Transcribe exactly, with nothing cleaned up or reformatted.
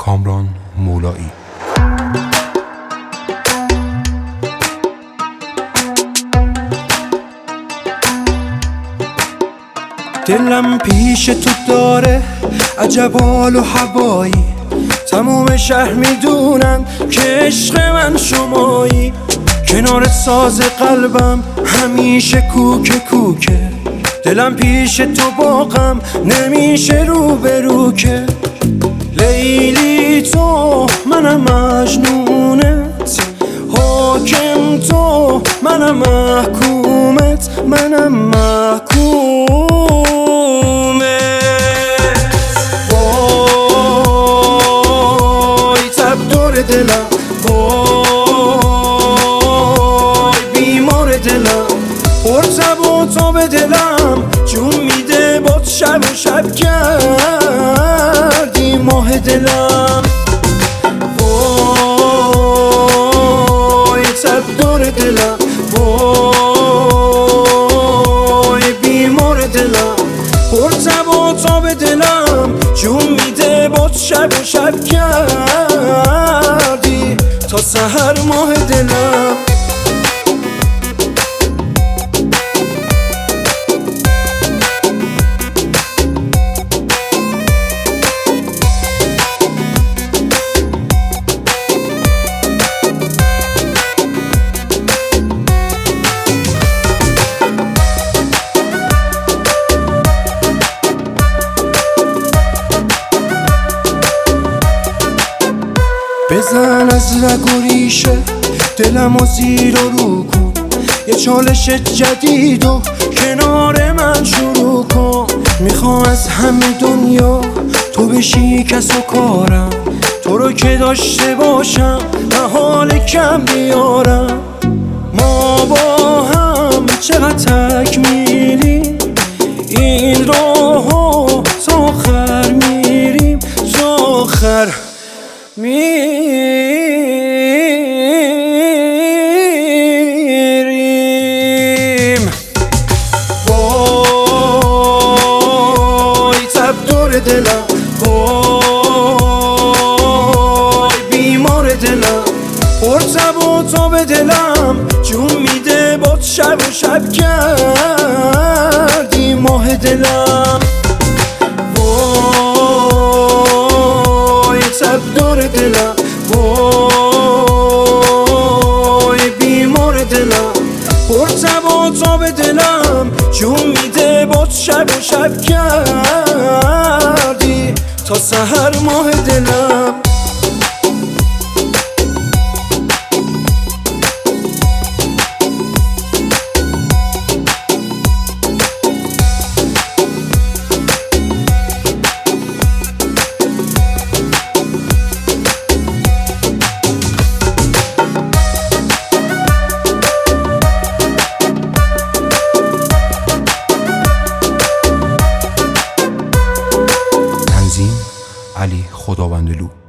کامران مولایی. دلم پیش تو داره عجب حال و هوایی، تموم شهر میدونن که عشق من شمایی. کنار ساز قلبم همیشه کوکه کوکه، دلم پیش تو باغم نمیشه رو به رو که. لیلی تو منم مجنونت، حاکم تو منم محکومت، منم محکومت. وای تب دور دلم، وای بیمار دلم، پر تب و تاب دلم جون میده باد شب و شب کردی ماه دلم. وای تب دور دلم، وای بیمار دلم، پر تب و تاب دلم جون میده باد شب و شب کردی تا سحر ماه دلم. بزن از رگ و ریشه دلم و زیر و رو کن، یه چالش جدید و کنار من شروع کن. میخوام از همه دنیا تو بشی کس و کارم، تو رو که داشته باشم نه حال کم بیارم. ما با هم چقدر تک میریم، این راهو تا آخر میریم، تا آخر میریم. وای تب دور دلم، وای بیمار دلم، پر تب و تاب دلم جون میده باد شب و شب کردی ماه دلم. تب دور دلم، وای بیمار دلم، پر تب و تاب دلم جون میده باد شب و شب کردی تا سحر ماه دلم. علی خداوندلو.